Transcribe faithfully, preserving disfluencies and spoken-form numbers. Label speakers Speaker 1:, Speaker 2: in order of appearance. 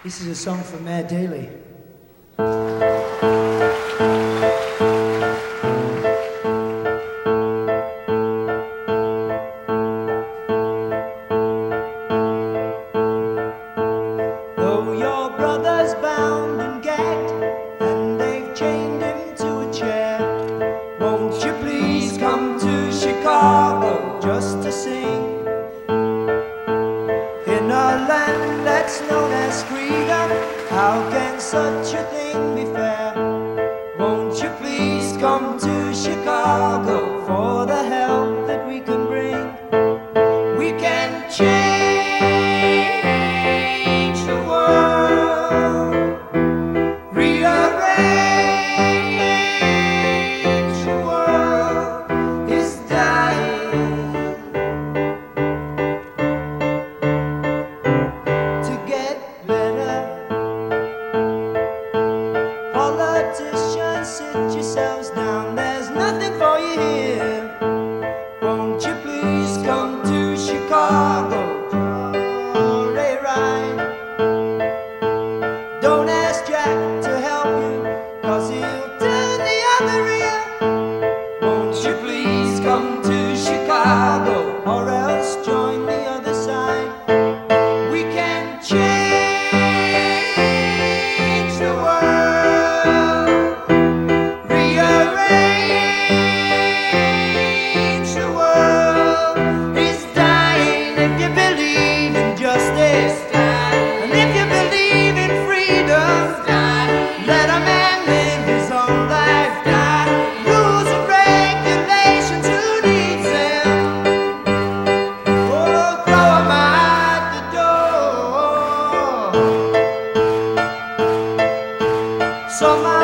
Speaker 1: This is a song for Mayor Daley. Though your brother's bound and gagged and they've chained him to a chair, won't you please come to Chicago just to sing? In a land that's known as freedom, how can such a thing be fair? Won't you please come to Chicago for the help that we can bring? We can change the world, rearrange the world is dying. Politicians, sit yourselves down, there's nothing for you here. Won't you please come to Chicago for a ride? Don't ask Jack to help you, cause he'll turn the other ear. Won't you please come to Chicago, or else join the other side? We can change the world, so much.